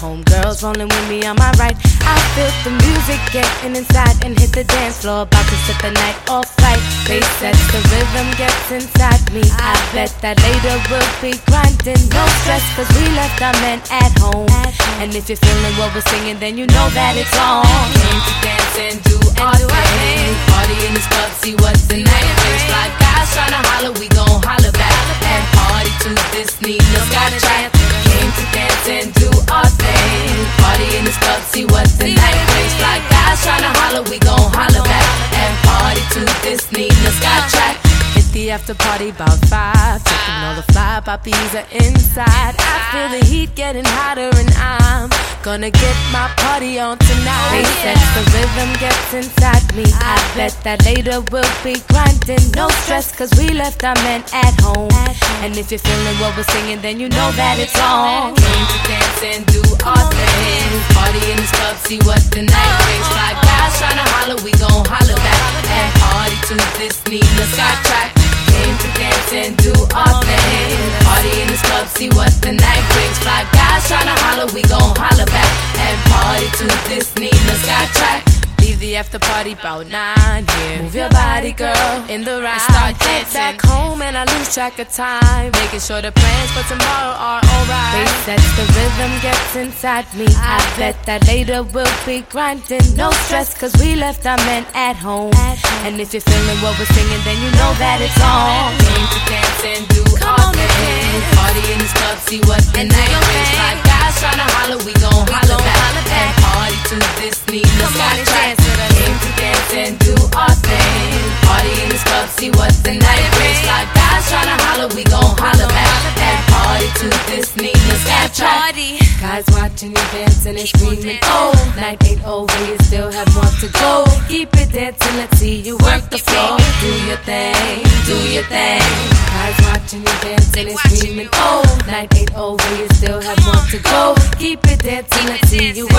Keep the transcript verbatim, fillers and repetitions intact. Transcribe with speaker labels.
Speaker 1: Homegirls rolling with me on my right. I feel the music getting inside and hit the dance floor, about to set the night off right. Bass sets the rhythm gets inside me. I bet that later we'll be grinding. No stress, cause we left our men at home. And if you're feeling what we're singing, then you know that it's on.
Speaker 2: Came to dance and do our thing. Party in this club, see what the night brings. Fly guys tryna holler, we gon' holler back. And party to this Nina Sky track. Came to dance and do our thing. Party in this club, see what the night brings. Fly guys tryna holler, we gon' holler back. And party to this Nina Sky track.
Speaker 1: Hit the after party about five. Taking all the fly poppies are inside. I feel the heat getting hotter and I'm gonna get my party on tonight. Bass sets the rhythm gets inside me. I bet that later we'll be grinding. No stress, cause we left our men at home. And if you're feeling what we're singing, then you know that it's on.
Speaker 2: Came to dance and do our thing. Party in this club, see what the night brings. Fly guys tryna holler, we gon' holler back. And party to this Nina Sky track. Came to dance and do our thing. Party in this club, see what the night brings. Fly guys tryna holler, we gon' holler back. And party to this Nina Sky track.
Speaker 1: Leave the after party about nine, yeah. Move your body, girl, in the ride.
Speaker 2: Start dancing.
Speaker 1: Back home and I lose track of time, making sure the plans for tomorrow are alright. Bass sets the rhythm gets inside me. I bet that later we'll be grinding. No stress, cause we left our men at home. And if you're feeling what we're singing, then you know that it's on.
Speaker 2: Came to dance and do our thing. Party in this club, see what the night brings. Fly guys tryna holler, we gon' holler back. And party to this Nina Sky track. Came to dance and do our thing. Party in this club, see what the night brings. Fly guys tryna holler, we gon' holler back. And party to this Nina Sky track.
Speaker 1: Guys watching you dancing and screaming, oh, night ain't over, you still have more to go. Keep it dancing, let's see you work the floor. Do your thing, do your thing. Guys watching you dancing and screaming, oh, night ain't over, you still have more to go. Keep it dancing, let's see you